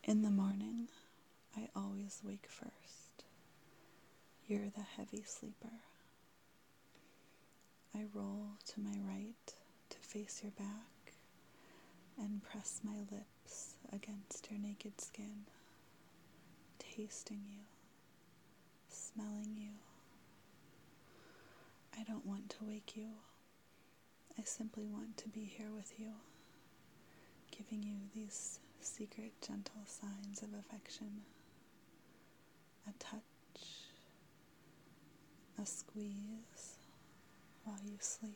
In the morning, I always wake first. You're the heavy sleeper. I roll to my right to face your back and press my lips against your naked skin, tasting you, smelling you. I don't want to wake you. I simply want to be here with you, giving you these secret, gentle signs of affection. A touch, a squeeze while you sleep.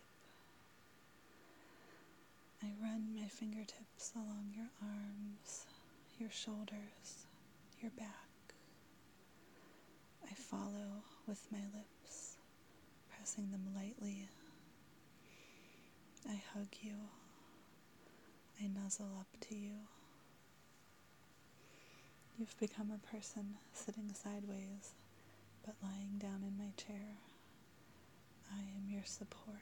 I run my fingertips along your arms, your shoulders, your back. I follow with my lips, pressing them lightly. I hug you. I nuzzle up to you. You've become a person sitting sideways, but lying down in my chair. I am your support.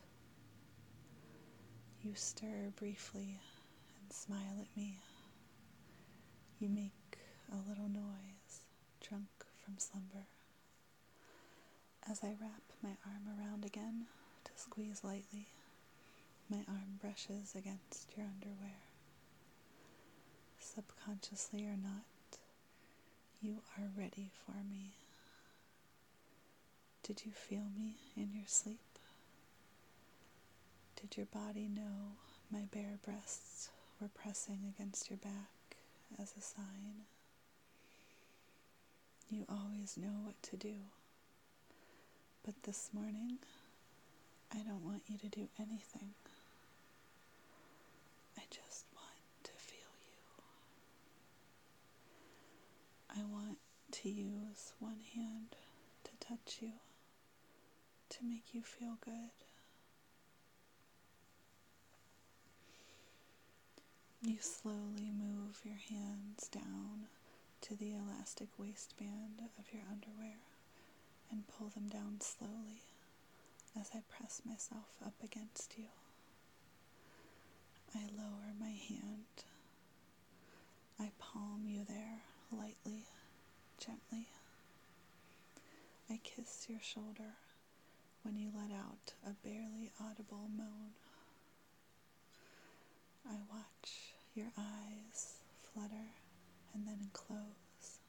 You stir briefly and smile at me. You make a little noise, drunk from slumber. As I wrap my arm around again to squeeze lightly, my arm brushes against your underwear. Subconsciously or not, you are ready for me. Did you feel me in your sleep? Did your body know my bare breasts were pressing against your back as a sign? You always know what to do. But this morning, I don't want you to do anything. I just want to feel you. I want to use one hand to touch you, to make you feel good. You slowly move your hands down to the elastic waistband of your underwear and pull them down slowly as I press myself up against you. I lower my hand. I palm you there lightly, gently. I kiss your shoulder when you let out a barely audible moan. I watch your eyes flutter and then close.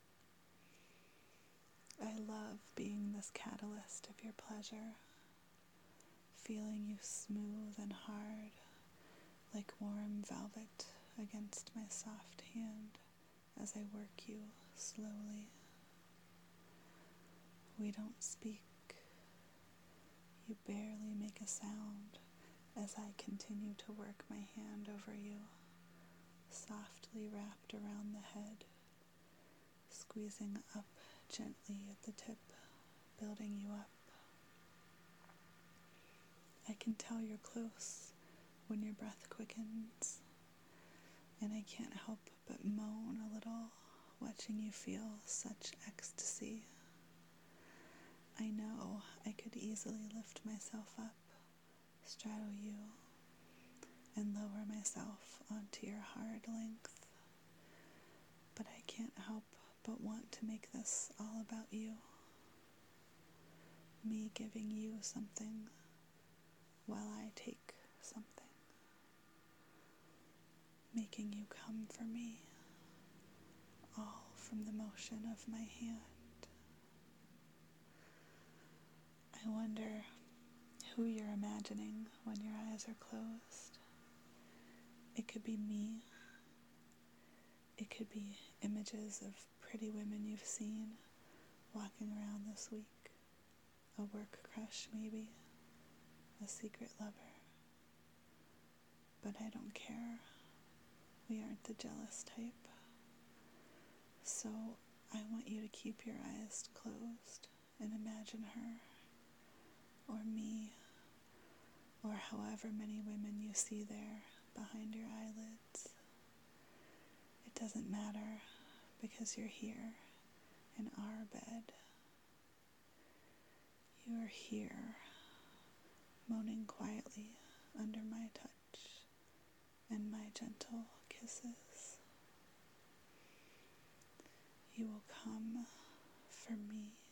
I love being this catalyst of your pleasure, feeling you smooth and hard, like warm velvet against my soft hand as I work you slowly. We don't speak. You barely make a sound as I continue to work my hand over you, softly wrapped around the head, squeezing up gently at the tip, building you up. I can tell you're close when your breath quickens, and I can't help but moan a little, watching you feel such ecstasy. I know I could easily lift myself up, straddle you, and lower myself onto your hard length, but I can't help but want to make this all about you. Me giving you something while I take something, making you come for me, all from the motion of my hand. I wonder who you're imagining when your eyes are closed. It could be me. It could be images of pretty women you've seen walking around this week. A work crush, maybe. A secret lover. But I don't care. We aren't the jealous type. So I want you to keep your eyes closed and imagine her, or me, or however many women you see there behind your eyelids. It doesn't matter, because you're here in our bed. You are here, moaning quietly under my touch and my gentle kisses. You will come for me.